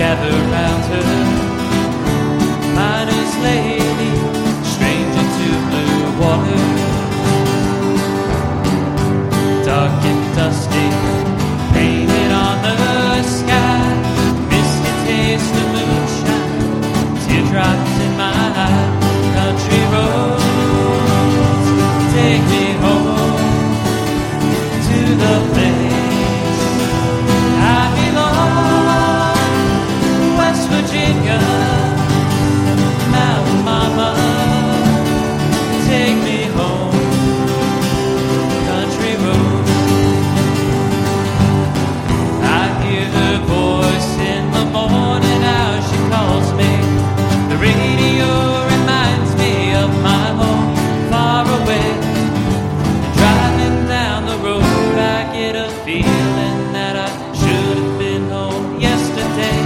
gather round her. Miner's lady, stranger to blue water. Dark and dusty, painted on the sky. Misty taste of moonshine, teardrops in my eye. Country roads, take me home to the place I belong. West Virginia, Mountain Mama, take me home. Country roads, I hear her voice in the morning hour. She calls me. The radio reminds me of my home far away. Driving down the road, I get a feeling that I should have been home yesterday.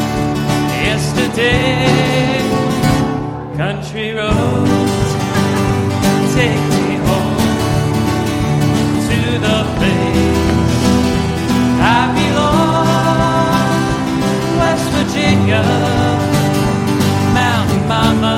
Yesterday, country roads, take me home to the place I belong. West Virginia, Mountain Mama,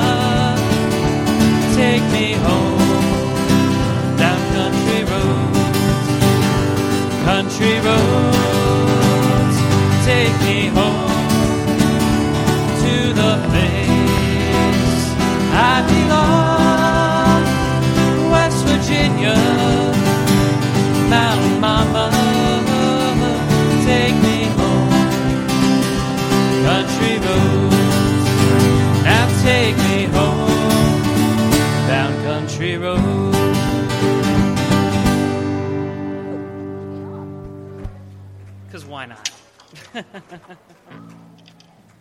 take me home. Down country roads, country roads, take me home to the place I belong. West Virginia, Mountain Mama, take me home. Country roads, now take me home. Down country roads. Because why not?